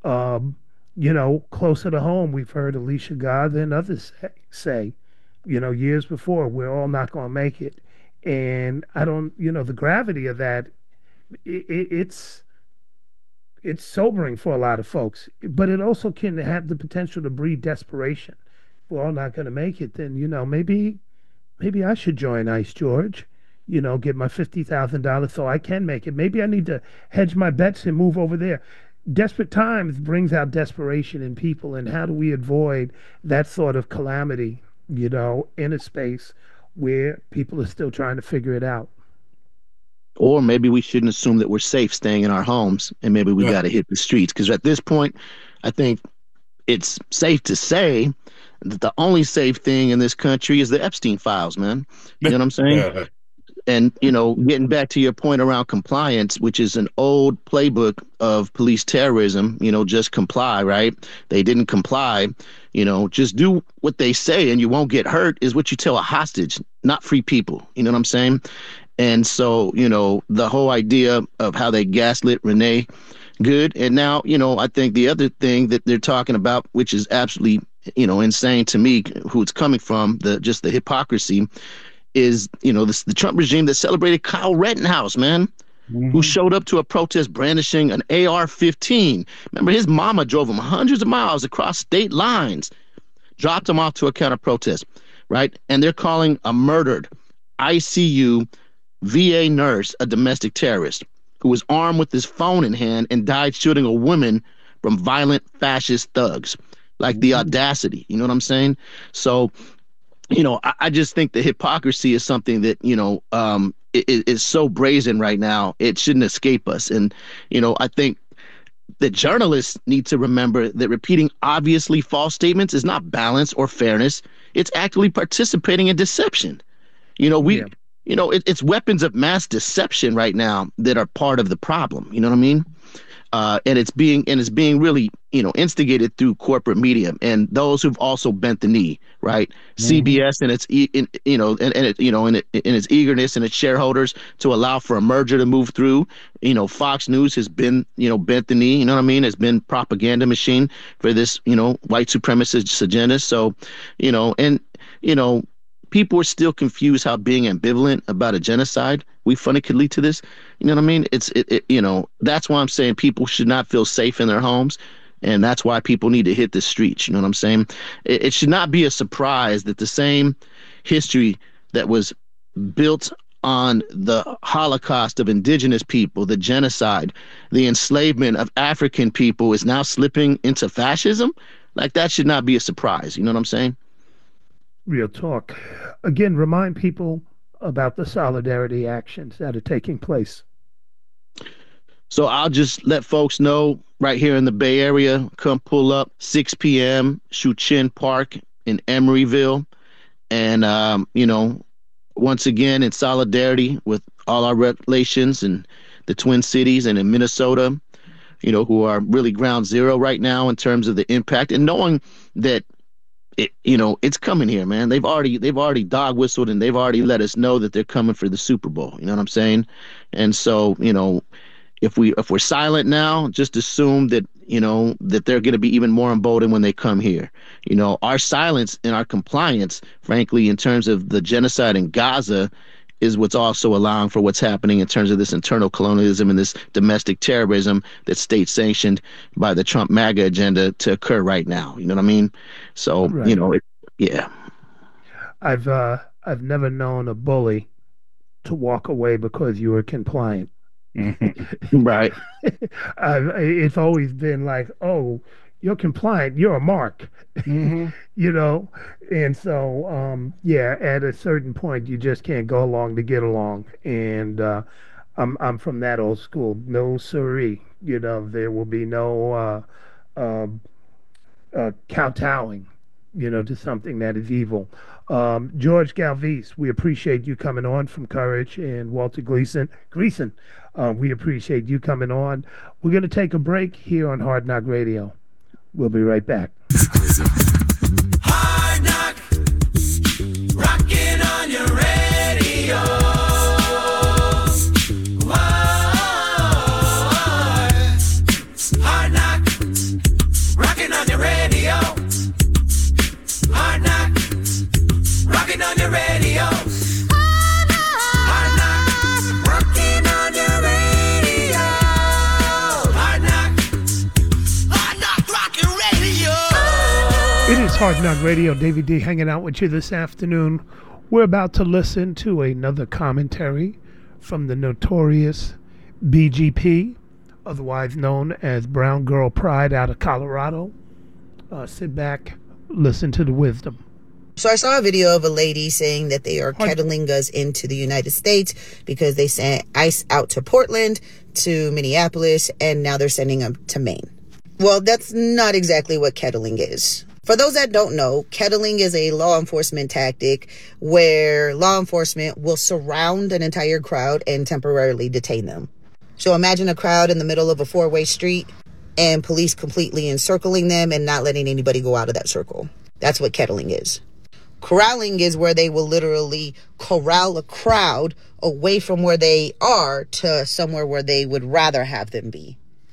Closer to home, we've heard Alicia Garza and others say, years before, we're all not going to make it. And I don't, the gravity of that, it's sobering for a lot of folks, but it also can have the potential to breed desperation. If we're all not going to make it, then, maybe I should join ICE, George, get my $50,000 so I can make it. Maybe I need to hedge my bets and move over there. Desperate times brings out desperation in people, and how do we avoid that sort of calamity, in a space where people are still trying to figure it out? Or maybe we shouldn't assume that we're safe staying in our homes, and maybe we got to hit the streets. Because at this point, I think it's safe to say that the only safe thing in this country is the Epstein files, man. You know what I'm saying? Yeah. And, getting back to your point around compliance, which is an old playbook of police terrorism, just comply, right? They didn't comply, just do what they say and you won't get hurt, is what you tell a hostage, not free people. You know what I'm saying? And so, the whole idea of how they gaslit Renee Good. And now, I think the other thing that they're talking about, which is absolutely, insane to me, who it's coming from, the hypocrisy, is, the Trump regime that celebrated Kyle Rittenhouse, man, who showed up to a protest brandishing an AR-15. Remember, his mama drove him hundreds of miles across state lines, dropped him off to a counter protest, right? And they're calling a murdered ICU VA nurse a domestic terrorist who was armed with his phone in hand and died shooting a woman from violent fascist thugs. Like, the audacity, you know what I'm saying? So, I just think the hypocrisy is something that, is so brazen right now. It shouldn't escape us. And, I think that journalists need to remember that repeating obviously false statements is not balance or fairness. It's actively participating in deception. It's weapons of mass deception right now that are part of the problem. You know what I mean? And it's being really, instigated through corporate media and those who've also bent the knee, right? CBS and its its eagerness and its shareholders to allow for a merger to move through. Fox News has been, bent the knee. You know what I mean? Has been propaganda machine for this, white supremacist agenda. So, people are still confused how being ambivalent about a genocide we funded could lead to this. You know what I mean? That's why I'm saying people should not feel safe in their homes. And that's why people need to hit the streets. You know what I'm saying? It should not be a surprise that the same history that was built on the Holocaust of indigenous people, the genocide, the enslavement of African people is now slipping into fascism. Like, that should not be a surprise. You know what I'm saying? Real talk. Again, remind people about the solidarity actions that are taking place. So I'll just let folks know right here in the Bay Area, come pull up 6 p.m. Shuchin Park in Emeryville. And, once again, in solidarity with all our relations in the Twin Cities and in Minnesota, who are really ground zero right now in terms of the impact, and knowing that it's coming here, man. They've already dog whistled, and they've already let us know that they're coming for the Super Bowl. You know what I'm saying? And so, if we're silent now, just assume that that they're going to be even more emboldened when they come here. Our silence and our compliance, frankly, in terms of the genocide in Gaza, is what's also allowing for what's happening in terms of this internal colonialism and this domestic terrorism that's state sanctioned by the Trump MAGA agenda to occur right now. You know what I mean? So, Right. yeah. I've never known a bully to walk away because you were compliant. Right. It's always been like, oh, you're compliant, you're a mark. And so at a certain point you just can't go along to get along. And I'm from that old school. No siree. There will be no kowtowing to something that is evil. George Galvez, we appreciate you coming on from Courage, and Walter Gleason, we appreciate you coming on. We're going to take a break here on Hard Knock Radio. We'll be right back. Hard Knock, rocking on your radio. Hard Knock, rocking on your radio. Hard Knock, rocking on your radio. Hard Knock, rocking on your radio. Hard Knock, rocking radio. It is Hard Knock Radio. David D hanging out with you this afternoon. We're about to listen to another commentary from the notorious BGP, otherwise known as Brown Girl Pride, out of Colorado. Sit back, listen to the wisdom. So I saw a video of a lady saying that they are kettling us into the United States because they sent ICE out to Portland, to Minneapolis, and now they're sending them to Maine. Well, that's not exactly what kettling is. For those that don't know, kettling is a law enforcement tactic where law enforcement will surround an entire crowd and temporarily detain them. So imagine a crowd in the middle of a four-way street and police completely encircling them and not letting anybody go out of that circle. That's what kettling is. Corralling is where they will literally corral a crowd away from where they are to somewhere where they would rather have them be.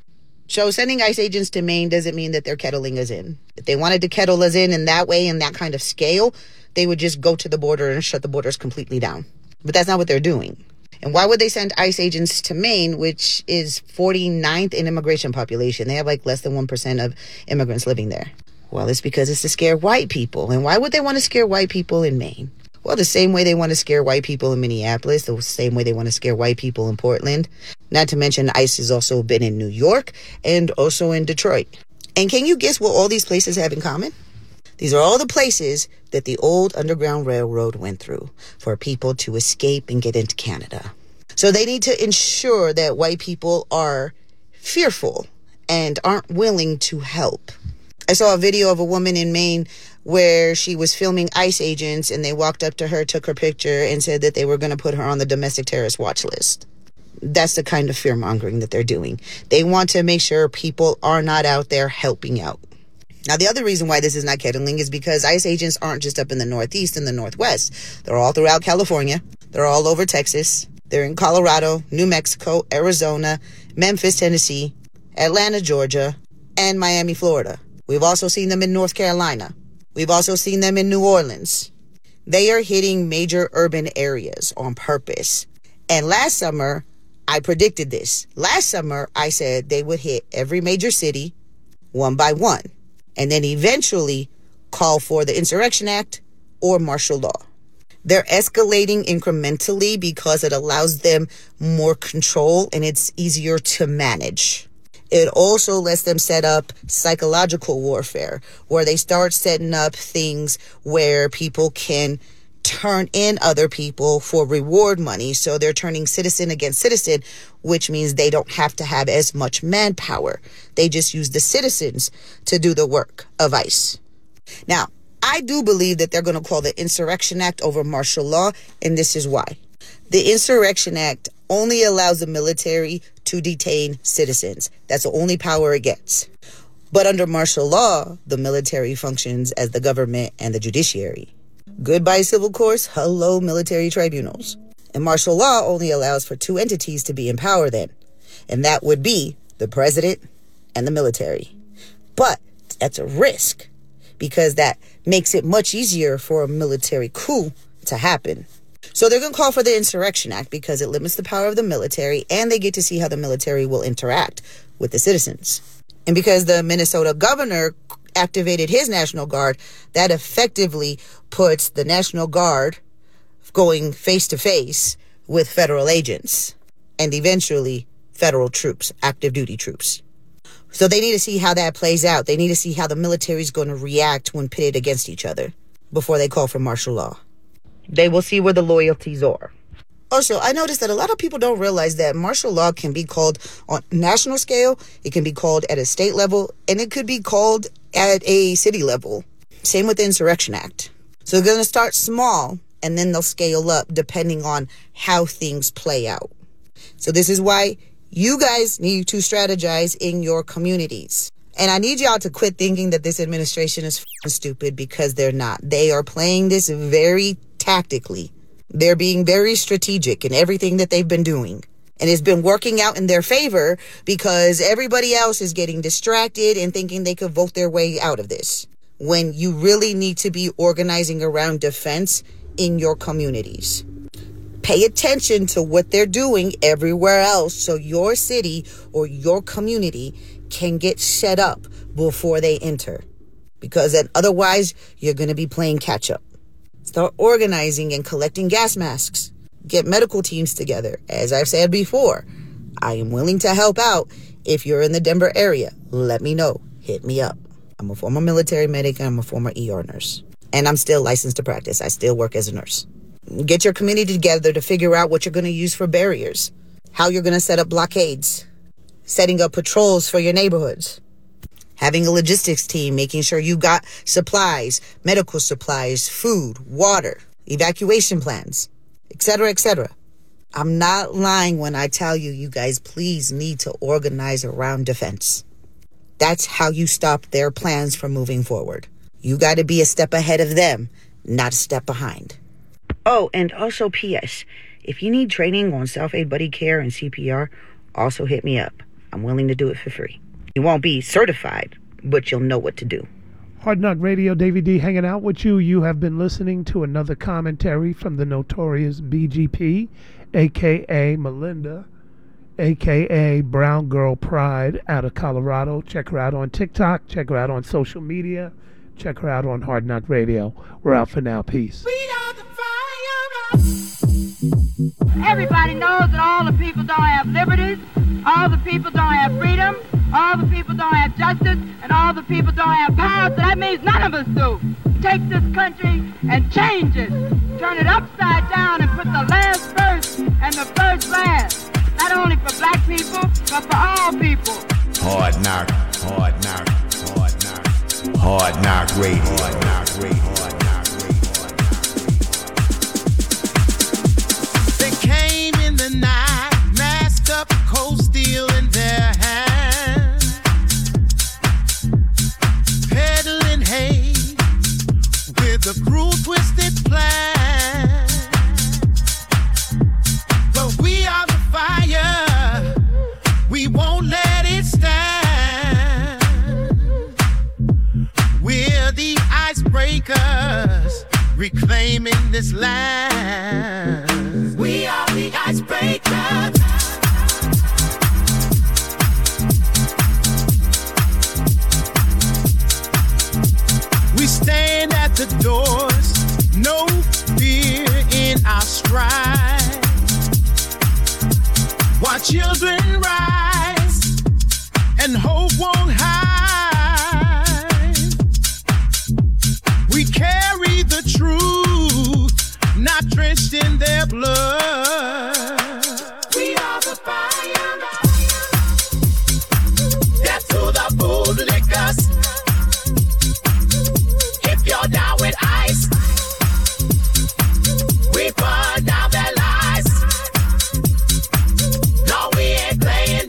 So sending ICE agents to Maine doesn't mean that they're kettling us in. If they wanted to kettle us in that way, in that kind of scale, they would just go to the border and shut the borders completely down. But that's not what they're doing. And why would they send ICE agents to Maine, which is 49th in immigration population? They have like less than 1% of immigrants living there. Well, it's because it's to scare white people. And why would they want to scare white people in Maine? Well, the same way they want to scare white people in Minneapolis, the same way they want to scare white people in Portland. Not to mention ICE has also been in New York and also in Detroit. And can you guess what all these places have in common? These are all the places that the old Underground Railroad went through for people to escape and get into Canada. So they need to ensure that white people are fearful and aren't willing to help. I saw a video of a woman in Maine where she was filming ICE agents and they walked up to her, took her picture, and said that they were going to put her on the domestic terrorist watch list. That's the kind of fear-mongering that they're doing. They want to make sure people are not out there helping out. Now, the other reason why this is not kettling is because ICE agents aren't just up in the Northeast and the Northwest. They're all throughout California. They're all over Texas. They're in Colorado, New Mexico, Arizona, Memphis, Tennessee, Atlanta, Georgia, and Miami, Florida. We've also seen them in North Carolina. We've also seen them in New Orleans. They are hitting major urban areas on purpose. And last summer, I predicted this. Last summer, I said they would hit every major city one by one, and then eventually call for the Insurrection Act or martial law. They're escalating incrementally because it allows them more control and it's easier to manage. It also lets them set up psychological warfare, where they start setting up things where people can turn in other people for reward money. So they're turning citizen against citizen, which means they don't have to have as much manpower. They just use the citizens to do the work of ICE. Now, I do believe that they're going to call the Insurrection Act over martial law, and this is why. The Insurrection Act only allows the military to detain citizens. That's the only power it gets. But under martial law, the military functions as the government and the judiciary. Goodbye civil courts, hello military tribunals. And martial law only allows for two entities to be in power then, and that would be the president and the military. But that's a risk, because that makes it much easier for a military coup to happen. So they're going to call for the Insurrection Act because it limits the power of the military, and they get to see how the military will interact with the citizens. And because the Minnesota governor activated his National Guard, that effectively puts the National Guard going face to face with federal agents and eventually federal troops, active duty troops. So they need to see how that plays out. They need to see how the military is going to react when pitted against each other before they call for martial law. They will see where the loyalties are. Also, I noticed that a lot of people don't realize that martial law can be called on national scale, it can be called at a state level, and it could be called at a city level. Same with the Insurrection Act. So they're going to start small, and then they'll scale up depending on how things play out. So this is why you guys need to strategize in your communities. And I need y'all to quit thinking that this administration is stupid, because they're not. They are playing this very tactically. They're being very strategic in everything that they've been doing. And it's been working out in their favor because everybody else is getting distracted and thinking they could vote their way out of this, when you really need to be organizing around defense in your communities. Pay attention to what they're doing everywhere else so your city or your community can get set up before they enter. Because then otherwise, you're going to be playing catch up. Start organizing and collecting gas masks. Get medical teams together. As I've said before, I am willing to help out. If you're in the Denver area, let me know. Hit me up. I'm a former military medic and I'm a former ER nurse. And I'm still licensed to practice. I still work as a nurse. Get your community together to figure out what you're going to use for barriers, how you're going to set up blockades, setting up patrols for your neighborhoods, having a logistics team, making sure you got supplies, medical supplies, food, water, evacuation plans, etc., etc. I'm not lying when I tell you, you guys please need to organize around defense. That's how you stop their plans from moving forward. You got to be a step ahead of them, not a step behind. Oh, and also P.S. If you need training on self-aid buddy care and CPR, also hit me up. I'm willing to do it for free. You won't be certified, but you'll know what to do. Hard Knock Radio, Davey D hanging out with you. You have been listening to another commentary from the notorious BGP, a.k.a. Melinda, a.k.a. Brown Girl Pride out of Colorado. Check her out on TikTok. Check her out on social media. Check her out on Hard Knock Radio. We're out for now. Peace. Everybody knows that all the people don't have liberties, all the people don't have freedom, all the people don't have justice, and all the people don't have power, so that means none of us do. Take this country and change it. Turn it upside down and put the last first and the first last. Not only for black people, but for all people. Hard Knock, Hard Knock, Hard Knock, Hard Knock Radio, Hard Knock Radio, Hard Knock Radio. They came in the night, masked up, cold steel in their hands, peddling hate with a cruel, twisted plan. But we are the fire, we won't let it stand. We're the icebreakers, reclaiming this land. We are the icebreakers. We stand at the doors, no fear in our stride. While children rise and hope won't hide. We carry the truth, not drenched in their blood. We are the fire. Death to the bootlickers. If you're down with ice, we burn down their lies. No, we ain't playing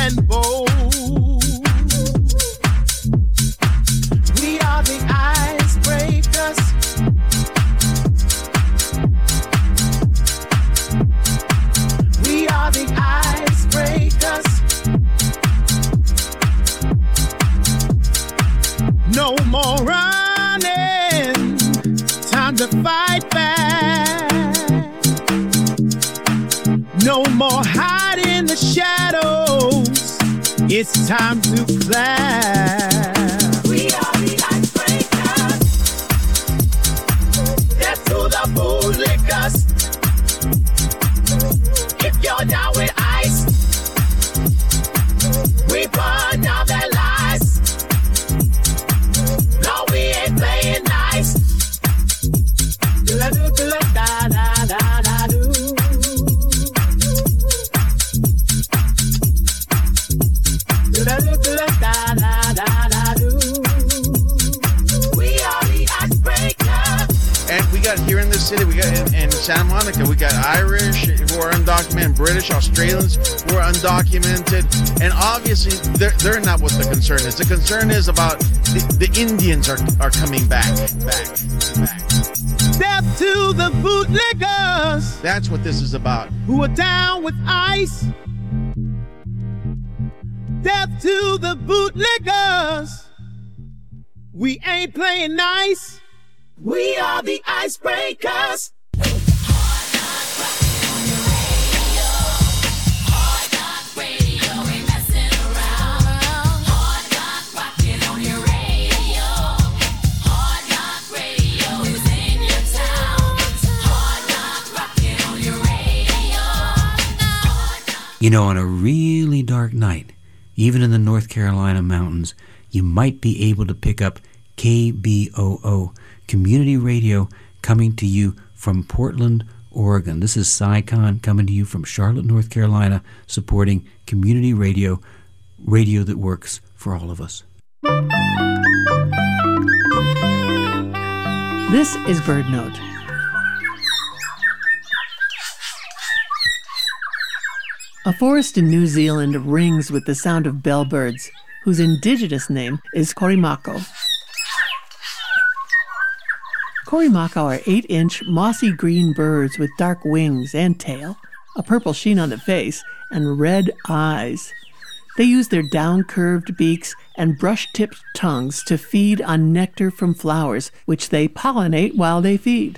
and bold. We are the icebreakers. We are the icebreakers. No more running, time to fight back. No more hiding in the shadows, it's time to clap. We are the icebreakers. Death to the bootlickers. If you're down with ice, we burn down their lies. No, we ain't playing nice. Do-la-do-do-la-da-da-da-da-do. We are the icebreakers. And we got here in this city, we got in Santa Monica, we got Irish who are undocumented, British, Australians who are undocumented, and obviously they're not what the concern is. The concern is about the Indians are coming back. Death to the bootlickers. That's what this is about. Who are down with ice. Death to the bootlickers. We ain't playing nice. We are the icebreakers. You know, on a really dark night, even in the North Carolina mountains, you might be able to pick up KBOO, Community Radio, coming to you from Portland, Oregon. This is SciCon coming to you from Charlotte, North Carolina, supporting community radio, radio that works for all of us. This is BirdNote. A forest in New Zealand rings with the sound of bellbirds, whose indigenous name is Korimako. Korimako are 8-inch mossy green birds with dark wings and tail, a purple sheen on the face, and red eyes. They use their down-curved beaks and brush-tipped tongues to feed on nectar from flowers, which they pollinate while they feed.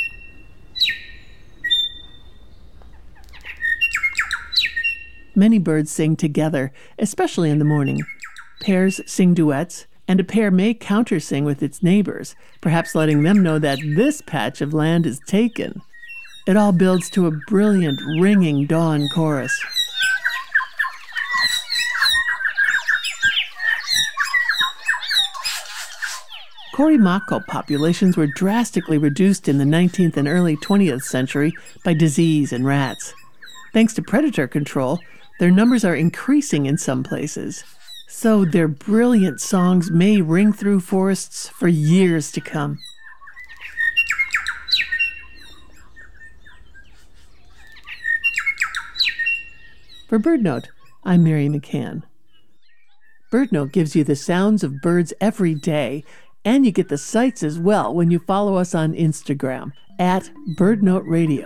Many birds sing together, especially in the morning. Pairs sing duets, and a pair may countersing with its neighbors, perhaps letting them know that this patch of land is taken. It all builds to a brilliant, ringing dawn chorus. Korimako populations were drastically reduced in the 19th and early 20th century by disease and rats. Thanks to predator control, their numbers are increasing in some places. So their brilliant songs may ring through forests for years to come. For BirdNote, I'm Mary McCann. BirdNote gives you the sounds of birds every day, and you get the sights as well when you follow us on Instagram at BirdNote Radio.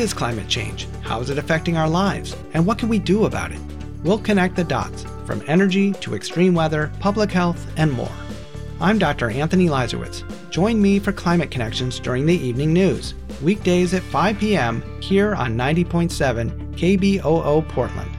is climate change? How is it affecting our lives? And what can we do about it? We'll connect the dots, from energy to extreme weather, public health, and more. I'm Dr. Anthony Leisowitz. Join me for Climate Connections during the evening news, weekdays at 5 p.m. here on 90.7 KBOO Portland.